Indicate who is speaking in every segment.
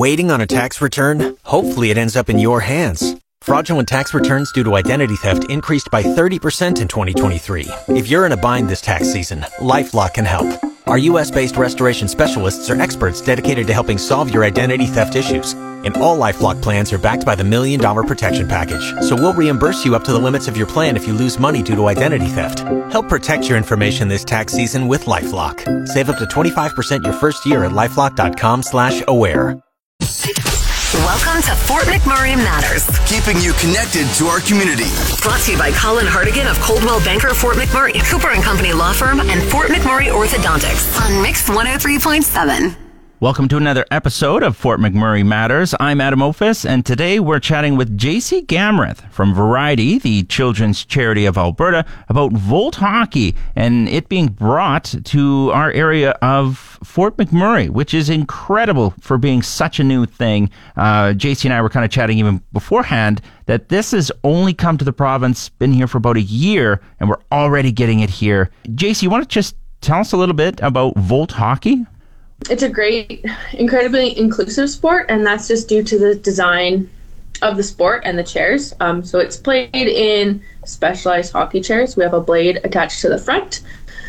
Speaker 1: Waiting on a tax return? Hopefully it ends up in your hands. Fraudulent tax returns due to identity theft increased by 30% in 2023. If you're in a bind this tax season, LifeLock can help. Our U.S.-based restoration specialists are experts dedicated to helping solve your identity theft issues. And all LifeLock plans are backed by the $1 Million Protection Package. So we'll reimburse you up to the limits of your plan if you lose money due to identity theft. Help protect your information this tax season with LifeLock. Save up to 25% your first year at LifeLock.com/aware.
Speaker 2: Welcome to Fort McMurray Matters.
Speaker 3: Keeping you connected to our community.
Speaker 2: Brought to you by Colin Hardigan of Coldwell Banker Fort McMurray, Cooper & Company Law Firm, and Fort McMurray Orthodontics on Mix 103.7.
Speaker 4: Welcome to another episode of Fort McMurray Matters. I'm Adam Ophis, and today we're chatting with JC Gamrath from Variety, the children's charity of Alberta, about Volt Hockey and it being brought to our area of Fort McMurray, which is incredible for being such a new thing. JC and I were kind of chatting even beforehand that this has only come to the province, been here for about a year, and we're already getting it here. JC, you want to just tell us a little bit about Volt Hockey?
Speaker 5: It's a great, incredibly inclusive sport, and that's just due to the design of the sport and the chairs. So it's played in specialized hockey chairs. We have a blade attached to the front,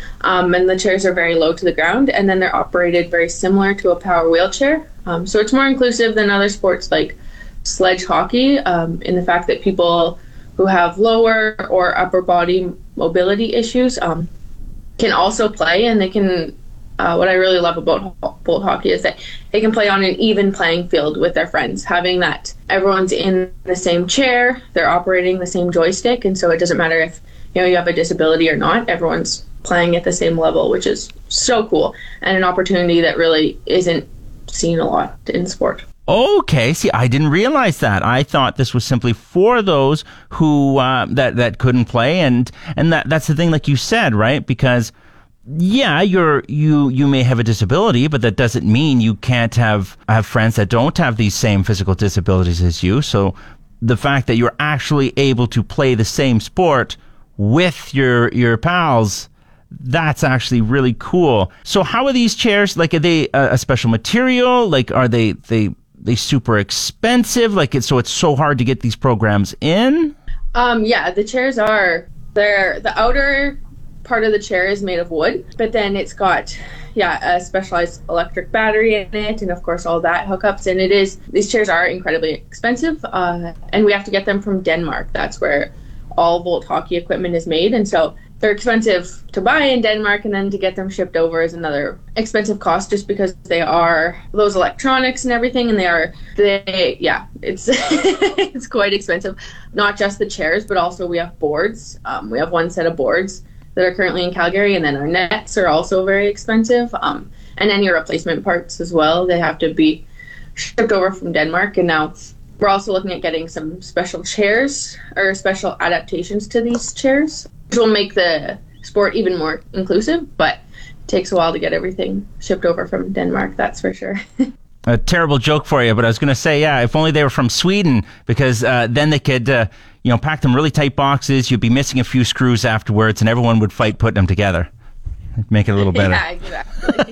Speaker 5: and the chairs are very low to the ground, and then they're operated very similar to a power wheelchair. So it's more inclusive than other sports like sledge hockey, in the fact that people who have lower or upper body mobility issues can also play, and they can what I really love about Volt Hockey is that they can play on an even playing field with their friends, having that everyone's in the same chair, they're operating the same joystick, and so it doesn't matter if you have a disability or not, everyone's playing at the same level, which is so cool and an opportunity that really isn't seen a lot in sport.
Speaker 4: Okay, see, I didn't realize that. I thought this was simply for those who that couldn't play, and that's the thing, like you said, right? Because yeah, you may have a disability, but that doesn't mean you can't have friends that don't have these same physical disabilities as you. So the fact that you're actually able to play the same sport with your pals, that's actually really cool. So how are these chairs? Like, are they a special material? Like, are they super expensive? Like, it's so hard to get these programs in?
Speaker 5: Yeah, the chairs the outer part of the chair is made of wood, but then it's got a specialized electric battery in it, and of course all that hookups, and these chairs are incredibly expensive, and we have to get them from Denmark. That's where all Volt Hockey equipment is made, and so they're expensive to buy in Denmark, and then to get them shipped over is another expensive cost, just because they are those electronics and everything, and it's it's quite expensive. Not just the chairs, but also we have boards. We have one set of boards that are currently in Calgary, and then our nets are also very expensive, and any replacement parts as well. They have to be shipped over from Denmark, and now we're also looking at getting some special chairs or special adaptations to these chairs, which will make the sport even more inclusive, but it takes a while to get everything shipped over from Denmark, that's for sure.
Speaker 4: A terrible joke for you, but I was going to say, yeah, if only they were from Sweden, because then they could, pack them really tight boxes. You'd be missing a few screws afterwards, and everyone would fight putting them together. Make it a little better.
Speaker 5: Yeah,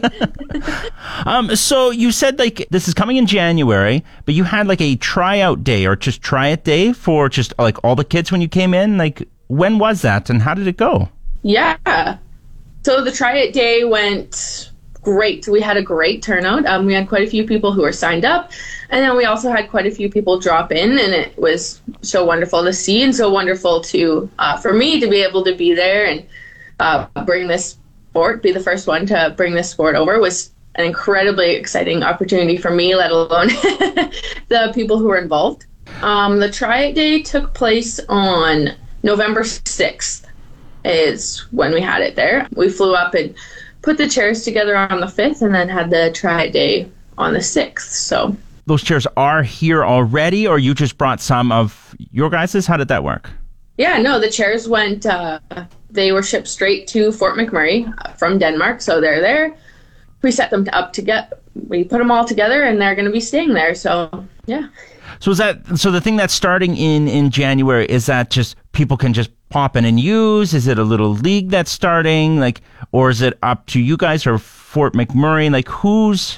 Speaker 5: exactly.
Speaker 4: So you said, like, this is coming in January, but you had like a tryout day or just try it day for just like all the kids when you came in. Like, when was that, and how did it go?
Speaker 5: Yeah. So the try it day went great. We had a great turnout. We had quite a few people who were signed up, and then we also had quite a few people drop in, and it was so wonderful to see and so wonderful to for me to be able to be there and bring this sport, be the first one to bring this sport over. Was an incredibly exciting opportunity for me, let alone the people who were involved. The try it day took place on November 6th is when we had it there. We flew up and put the chairs together on the 5th, and then had the try day on the 6th. So
Speaker 4: those chairs are here already, or you just brought some of your guys's? How did that work?
Speaker 5: Yeah, no, the chairs went, they were shipped straight to Fort McMurray from Denmark, so they're there. We set them up we put them all together, and they're going to be staying there, so yeah.
Speaker 4: So the thing that's starting in January, is that just people can just pop in and use? Is it a little league that's starting, like, or is it up to you guys or Fort McMurray? Like, who's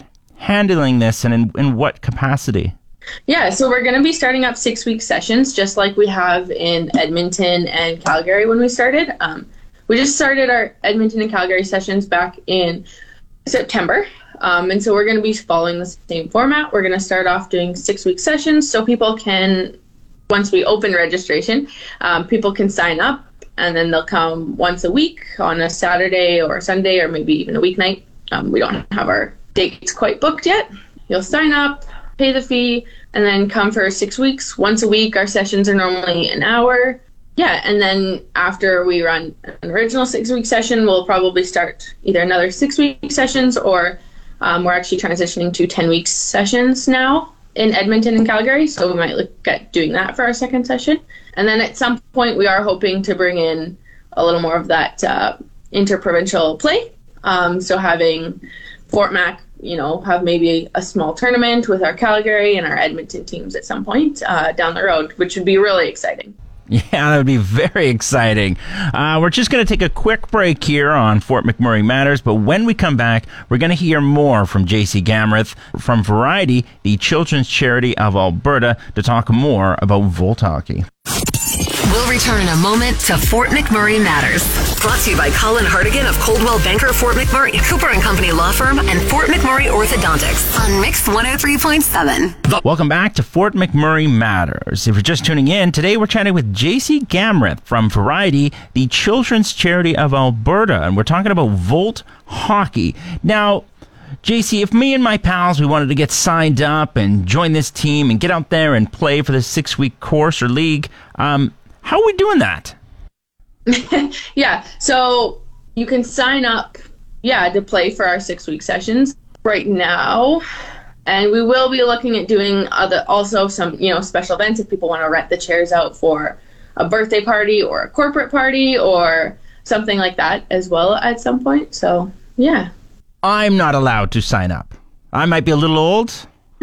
Speaker 4: handling this, and in what capacity?
Speaker 5: Yeah, so we're going to be starting up 6-week sessions, just like we have in Edmonton and Calgary when we started. We just started our Edmonton and Calgary sessions back in September. And so we're going to be following the same format. We're going to start off doing 6-week sessions so people can, once we open registration, people can sign up, and then they'll come once a week on a Saturday or a Sunday or maybe even a weeknight. We don't have our dates quite booked yet. You'll sign up, pay the fee, and then come for 6 weeks. Once a week, our sessions are normally an hour. Yeah, and then after we run an original 6-week session, we'll probably start either another 6-week sessions, or we're actually transitioning to 10-week sessions now in Edmonton and Calgary. So we might look at doing that for our second session. And then at some point, we are hoping to bring in a little more of that interprovincial play. So having Fort Mac, have maybe a small tournament with our Calgary and our Edmonton teams at some point down the road, which would be really exciting.
Speaker 4: Yeah, that would be very exciting. We're just going to take a quick break here on Fort McMurray Matters, but when we come back, we're going to hear more from JC Gamrath from Variety, the children's charity of Alberta, to talk more about Volt Hockey.
Speaker 2: We'll return in a moment to Fort McMurray Matters. Brought to you by Colin Hartigan of Coldwell Banker Fort McMurray, Cooper and Company Law Firm, and Fort McMurray Orthodontics on Mix 103.7.
Speaker 4: Welcome back to Fort McMurray Matters. If you're just tuning in, today we're chatting with JC Gamrath from Variety, the children's charity of Alberta, and we're talking about Volt Hockey. Now, JC, if me and my pals, we wanted to get signed up and join this team and get out there and play for the 6-week course or league, how are we doing that?
Speaker 5: Yeah, so you can sign up, to play for our 6-week sessions right now. And we will be looking at doing also some, special events if people want to rent the chairs out for a birthday party or a corporate party or something like that as well at some point. So, yeah.
Speaker 4: I'm not allowed to sign up. I might be a little old.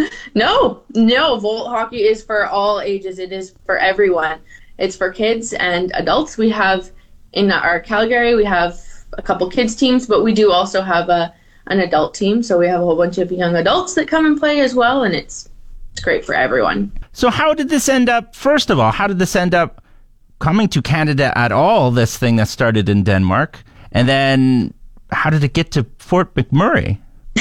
Speaker 5: No, Volt Hockey is for all ages. It is for everyone. It's for kids and adults. We have, in our Calgary, we have a couple kids teams, but we do also have an adult team. So we have a whole bunch of young adults that come and play as well, and it's great for everyone.
Speaker 4: So how did this end up, first of all, how did this end up coming to Canada at all, this thing that started in Denmark? And then how did it get to Fort McMurray?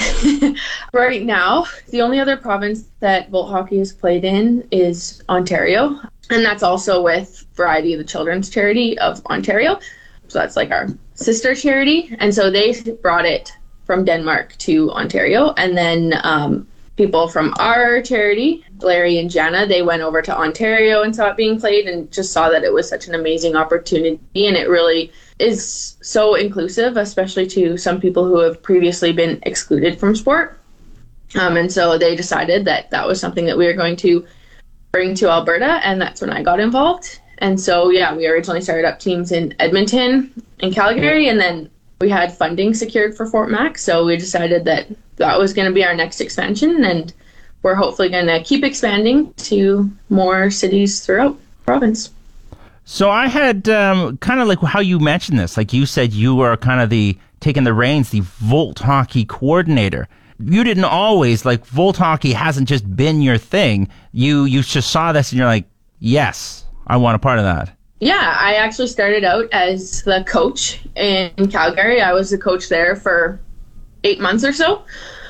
Speaker 5: Right now, the only other province that Volt Hockey is played in is Ontario. And that's also with Variety, the children's charity of Ontario. So that's like our sister charity. And so they brought it from Denmark to Ontario. And then people from our charity, Larry and Jana, they went over to Ontario and saw it being played and just saw that it was such an amazing opportunity. And it really is so inclusive, especially to some people who have previously been excluded from sport. And so they decided that that was something that we were going to bring to Alberta, and that's when I got involved. And so, we originally started up teams in Edmonton and Calgary, and then we had funding secured for Fort Mac, so we decided that that was going to be our next expansion, and we're hopefully going to keep expanding to more cities throughout the province.
Speaker 4: So I had kind of like how you mentioned this, like you said you were kind of taking the reins, the Volt Hockey coordinator. You didn't always, Volt Hockey hasn't just been your thing. You just saw this and you're like, yes, I want a part of that.
Speaker 5: Yeah, I actually started out as the coach in Calgary. I was the coach there for 8 months or so.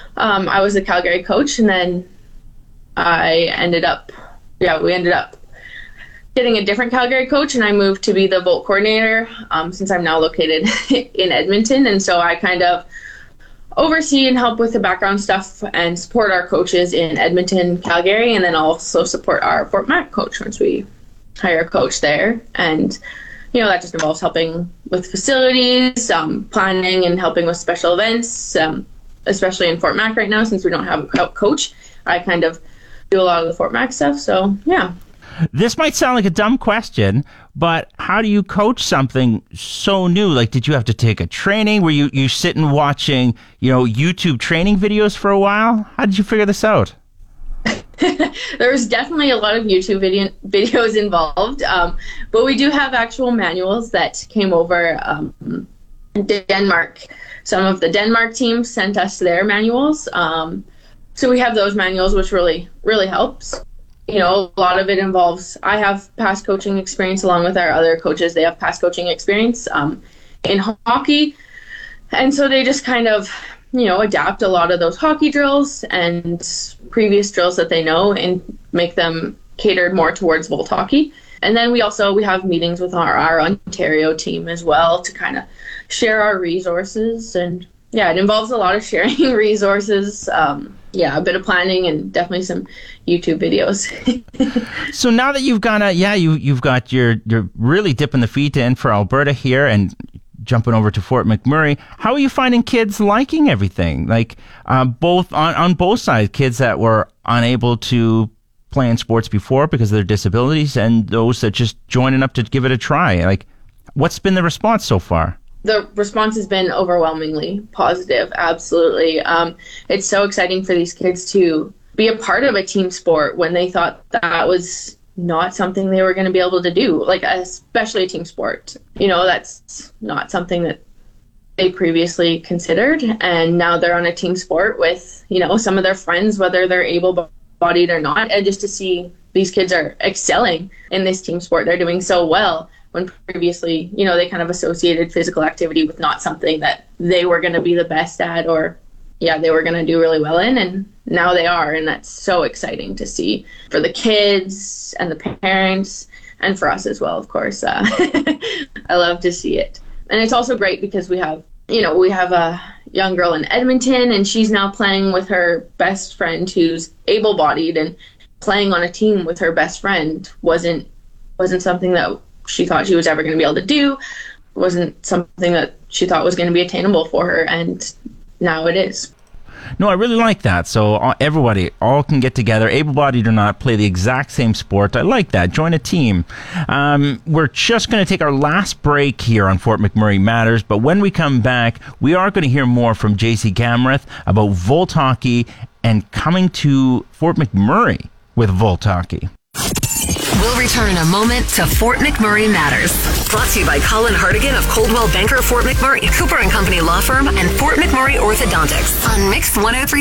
Speaker 5: I was the Calgary coach, and then we ended up getting a different Calgary coach, and I moved to be the Volt coordinator since I'm now located in Edmonton. And so I kind of oversee and help with the background stuff and support our coaches in Edmonton, Calgary, and then also support our Fort Mac coach once we hire a coach there. And, that just involves helping with facilities, planning, and helping with special events, especially in Fort Mac right now since we don't have a coach. I kind of do a lot of the Fort Mac stuff, so yeah.
Speaker 4: This might sound like a dumb question, but how do you coach something so new? Like, did you have to take a training? Were you sitting watching, YouTube training videos for a while? How did you figure this out?
Speaker 5: There was definitely a lot of YouTube videos involved, but we do have actual manuals that came over Denmark. Some of the Denmark teams sent us their manuals. So we have those manuals, which really, really helps. You know, a lot of it involves, I have past coaching experience along with our other coaches. They have past coaching experience in hockey. And so they just kind of, you know, adapt a lot of those hockey drills and previous drills that they know and make them catered more towards Volt hockey. And then we have meetings with our Ontario team as well to kind of share our resources. And yeah, it involves a lot of sharing resources. A bit of planning and definitely some YouTube videos.
Speaker 4: So now that you've gone, you've got you're really dipping the feet in for Alberta here and jumping over to Fort McMurray. How are you finding kids liking everything? Like both on both sides, kids that were unable to play in sports before because of their disabilities, and those that just joining up to give it a try. Like, what's been the response so far?
Speaker 5: The response has been overwhelmingly positive. Absolutely. It's so exciting for these kids to be a part of a team sport when they thought that was not something they were going to be able to do, like especially a team sport. You know, that's not something that they previously considered. And now they're on a team sport with, you know, some of their friends, whether they're able-bodied or not. And just to see these kids are excelling in this team sport, they're doing so well. When previously, you know, they kind of associated physical activity with not something that they were going to be the best at or, they were going to do really well in. And now they are. And that's so exciting to see for the kids and the parents and for us as well, of course. I love to see it. And it's also great because we have a young girl in Edmonton, and she's now playing with her best friend who's able-bodied, and playing on a team with her best friend wasn't something that she thought she was ever going to be able to do. It wasn't something that she thought was going to be attainable for her, and now it is.
Speaker 4: No, I really like that. So everybody all can get together, able-bodied or not, play the exact same sport. I like that. Join a team. We're just going to take our last break here on Fort McMurray Matters, but when we come back, we are going to hear more from JC Gamreth about Volt Hockey and coming to Fort McMurray with Volt Hockey.
Speaker 2: We'll return in a moment to Fort McMurray Matters. Brought to you by Colin Hartigan of Coldwell Banker Fort McMurray, Cooper & Company Law Firm, and Fort McMurray Orthodontics on Mix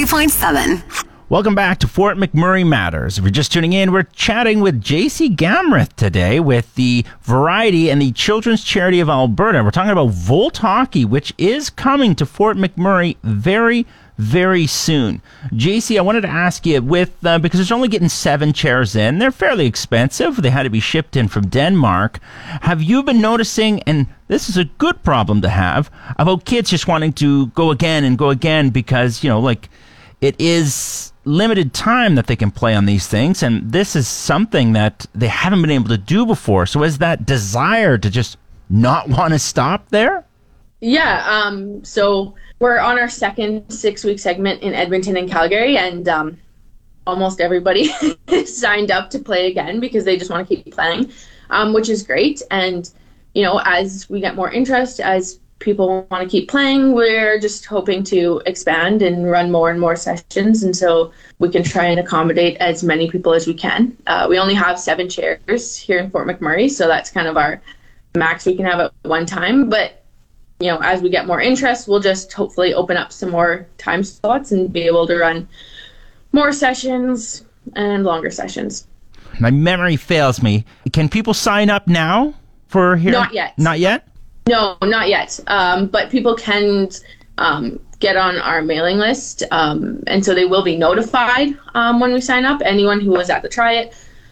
Speaker 2: 103.7.
Speaker 4: Welcome back to Fort McMurray Matters. If you're just tuning in, we're chatting with JC Gamreth today with the Variety and the Children's Charity of Alberta. We're talking about Volt Hockey, which is coming to Fort McMurray very, very soon. JC, I wanted to ask you, because there's only getting 7 chairs in, they're fairly expensive. They had to be shipped in from Denmark. Have you been noticing, and this is a good problem to have, about kids just wanting to go again because, you know, like, it is limited time that they can play on these things, and this is something that they haven't been able to do before. So is that desire to just not want to stop there?
Speaker 5: Yeah, so we're on our second 6-week segment in Edmonton and Calgary, and almost everybody signed up to play again because they just want to keep playing, which is great. And, you know, as we get more interest, as people want to keep playing, we're just hoping to expand and run more and more sessions, and so we can try and accommodate as many people as we can. We only have 7 chairs here in Fort McMurray, so that's kind of our max we can have at one time. But you know, as we get more interest, we'll just hopefully open up some more time slots and be able to run more sessions and longer sessions.
Speaker 4: My memory fails me. Can people sign up now for here?
Speaker 5: Not yet.
Speaker 4: Not yet?
Speaker 5: No, not yet. But people can get on our mailing list, and so they will be notified when we sign up. Anyone who was at the Try-It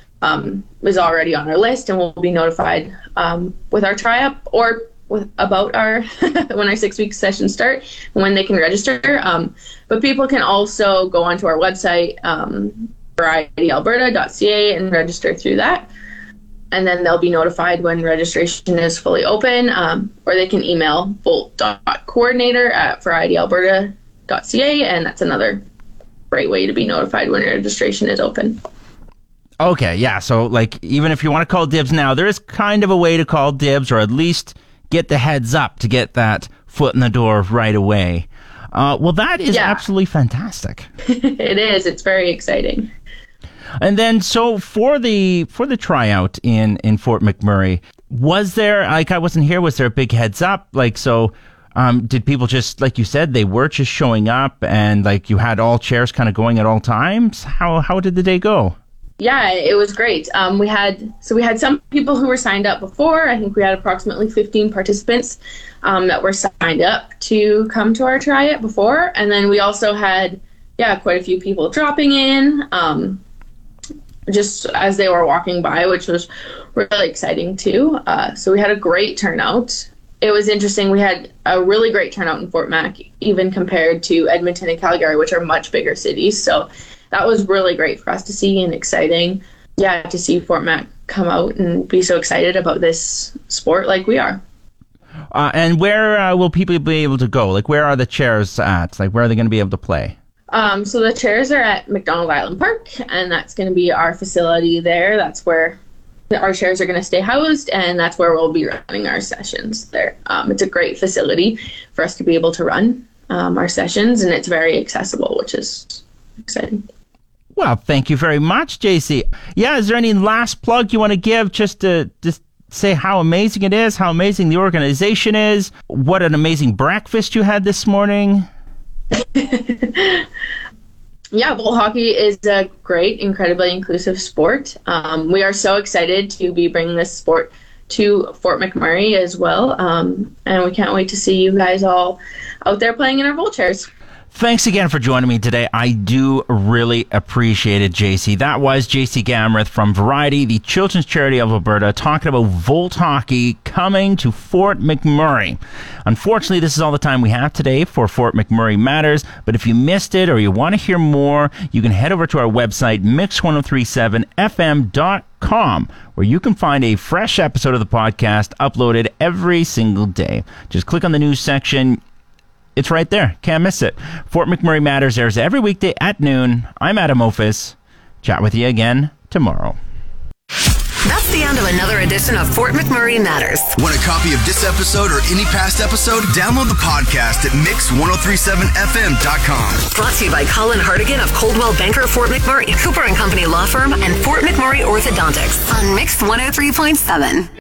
Speaker 5: is already on our list and will be notified with our try-up or about our when our 6-week sessions start and when they can register. But people can also go onto our website, varietyalberta.ca, and register through that. And then they'll be notified when registration is fully open, or they can email volt.coordinator@varietyalberta.ca, and that's another great way to be notified when registration is open.
Speaker 4: Okay, yeah. So, like, even if you want to call dibs now, there is kind of a way to call dibs, or at least get the heads up to get that foot in the door right away. Well, that is absolutely fantastic.
Speaker 5: It is. It's very exciting.
Speaker 4: And then, so for the tryout in Fort McMurray, was there, like, I wasn't here, was there a big heads up? Like, so Did people just, like you said, they were just showing up and like you had all chairs kind of going at all times? How did the day go?
Speaker 5: Yeah, it was great. We had some people who were signed up before. I think we had approximately 15 participants that were signed up to come to our Try It before. And then we also had, quite a few people dropping in just as they were walking by, which was really exciting too. So we had a great turnout. It was interesting. We had a really great turnout in Fort Mac, even compared to Edmonton and Calgary, which are much bigger cities. So that was really great for us to see and exciting. Yeah, to see Fort Mac come out and be so excited about this sport like we are.
Speaker 4: And where will people be able to go? Like, where are the chairs at? Like, where are they going to be able to play?
Speaker 5: So the chairs are at McDonald Island Park, and that's going to be our facility there. That's where our chairs are going to stay housed, and that's where we'll be running our sessions there. It's a great facility for us to be able to run our sessions, and it's very accessible, which is exciting.
Speaker 4: Well, thank you very much, JC. Yeah, is there any last plug you want to give just to say how amazing it is, how amazing the organization is, what an amazing breakfast you had this morning? Yeah, bowl hockey is a great, incredibly inclusive sport. We are so excited to be bringing this sport to Fort McMurray as well, and we can't wait to see you guys all out there playing in our bowl chairs. Thanks again for joining me today. I do really appreciate it, JC. That was JC Gamrith from Variety, the Children's Charity of Alberta, talking about Volt Hockey coming to Fort McMurray. Unfortunately, this is all the time we have today for Fort McMurray Matters, but if you missed it or you want to hear more, you can head over to our website, mix1037fm.com, where you can find a fresh episode of the podcast uploaded every single day. Just click on the news section. It's right there. Can't miss it. Fort McMurray Matters airs every weekday at noon. I'm Adam Ophis. Chat with you again tomorrow.
Speaker 2: That's the end of another edition of Fort McMurray Matters.
Speaker 3: Want a copy of this episode or any past episode? Download the podcast at mix1037fm.com.
Speaker 2: Brought to you by Colin Hartigan of Coldwell Banker Fort McMurray, Cooper & Company Law Firm, and Fort McMurray Orthodontics on Mix 103.7.